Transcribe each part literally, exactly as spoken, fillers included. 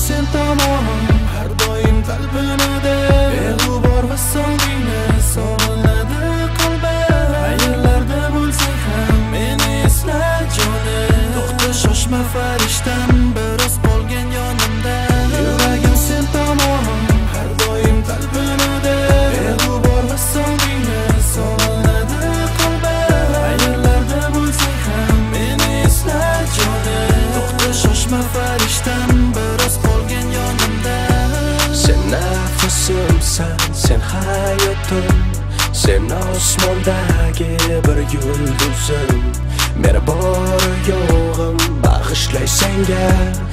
sen tomonim har doim talpinadi. Beg'ubor va sog'ingni sog'inadi qalbim. Qayerlarda bo'lsang ham meni esla jonim. To'xta shoshma farishtam, biroz qolgan yonimda. Yuragim sen tomonim har doim talpinadi. Beg'ubor va sog'ingni sog'inadi qalbim. Qayerlarda bo'lsang ham meni esla jonim. To'xta shoshma farishtam, biroz qolgan yonimda. Sen nafasimsan, sen hayotim, sen osmondagi bir yulduzim. Meni bor yo'g'im bag'ishlay senga,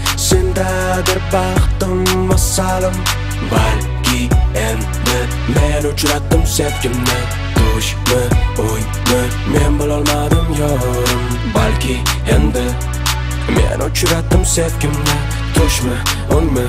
sendadir baxtim masalim. Balki endi men uchratdim sevgimni, tushmi o'ymi men bilolmadim yorim. Balki endi men uchratdim sevgimni, tushmi o'ymi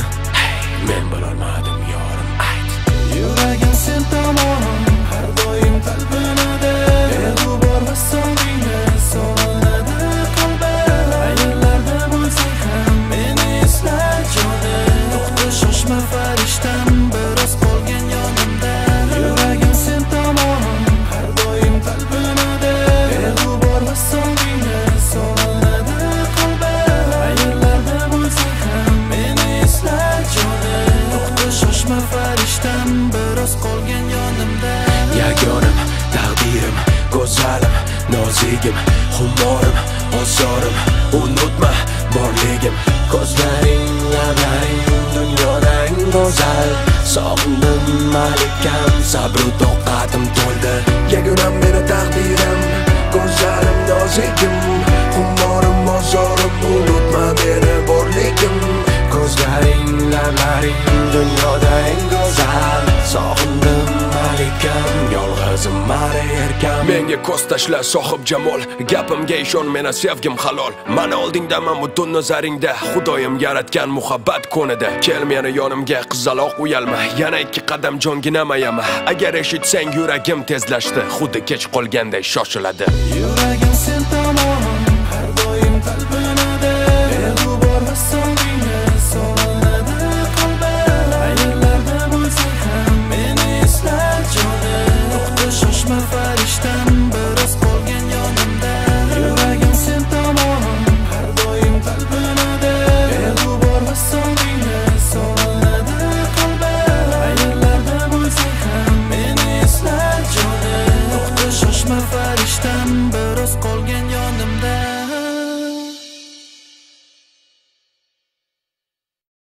men bilolmadim yorim. Ayt. Yuragim sen tomonim har doim talpinadi. Beg'ubor va sog'ingni sog'inadi qalbim. Qayerlarda bo'lsang ham meni esla jonim. To'xta shoshma farishtam, biroz qolgan yonimda. Yuragim sen tomonim har doim talpinadi. Beg'ubor va sog'ingni sog'inadi qalbim. Qayerlarda bo'lsang ham meni esla jonim. To'xta shoshma farishtam, biroz qolgan yonimda. Yagonim, taqdirim, go'zalim, nozigim, xumorim, ozorim, unutma borligim. Ko'zlaring, lablaring, dunyodang go'zal. Sog'indim malikam, sabru toqatim to'ldi. Yagonam meni taqdirim, go'zalim, nozigim, xumorim, ozorim, unutma meni borligim. Ko'zlaring, lablaring, dunyodang go'zal. Sog'indim malikam, yolg'izim mari erkam. Menga ko'z tashla sohib jamol, gapimga ishon, meni sevgim halol. Mana oldingdaman butun nazaringda, Xudoyim yaratgan muhabbat ko'nida. Kel meni yonimga, qizaloq uyalma, yana ikki qadam jonginama. Agar eshitsang yuragim tezlashdi, xuddi kech qolganday shoshiladi. Yuragim sen tomonim har doim talpinadi.